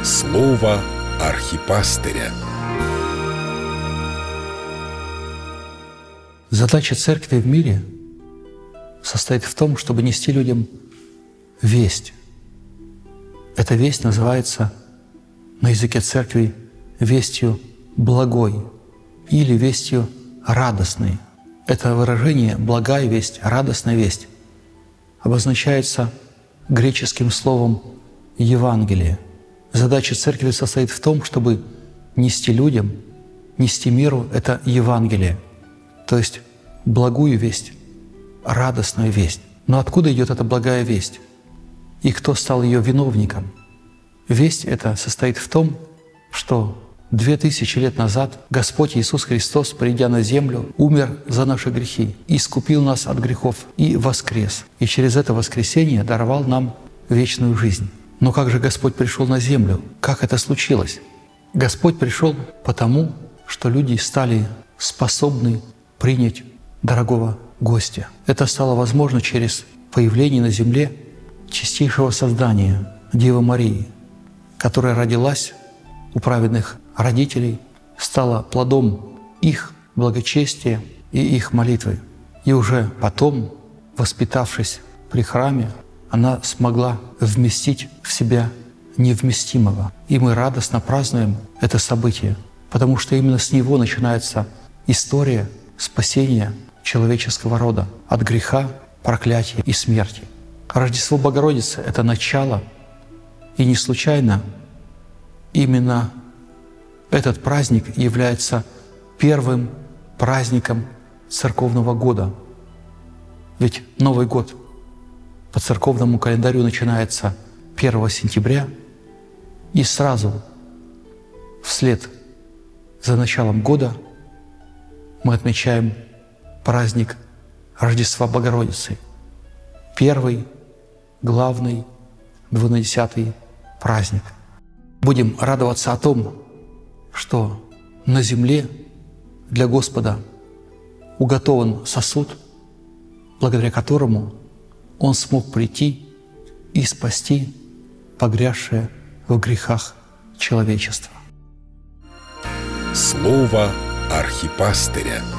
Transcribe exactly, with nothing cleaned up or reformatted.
Слово архипастыря. Задача церкви в мире состоит в том, чтобы нести людям весть. Эта весть называется на языке церкви вестью благой или вестью радостной. Это выражение «благая весть», «радостная весть» обозначается греческим словом «Евангелие». Задача церкви состоит в том, чтобы нести людям, нести миру это Евангелие, то есть благую весть, радостную весть. Но откуда идет эта благая весть? И кто стал ее виновником? Весть эта состоит в том, что две тысячи лет назад Господь Иисус Христос, придя на землю, умер за наши грехи, искупил нас от грехов и воскрес. И через это воскресение даровал нам вечную жизнь. Но как же Господь пришел на землю? Как это случилось? Господь пришел потому, что люди стали способны принять дорогого гостя. Это стало возможно через появление на земле чистейшего создания Девы Марии, которая родилась у праведных родителей, стала плодом их благочестия и их молитвы. И уже потом, воспитавшись при храме, она смогла вместить в себя невместимого. И мы радостно празднуем это событие, потому что именно с него начинается история спасения человеческого рода от греха, проклятия и смерти. Рождество Богородицы — это начало, и не случайно именно этот праздник является первым праздником церковного года. Ведь Новый год по церковному календарю начинается первого сентября, и сразу вслед за началом года мы отмечаем праздник Рождества Богородицы, первый, главный, двунадесятый праздник. Будем радоваться о том, что на земле для Господа уготован сосуд, благодаря которому Он смог прийти и спасти погрязшее в грехах человечество. Слово архипастыря.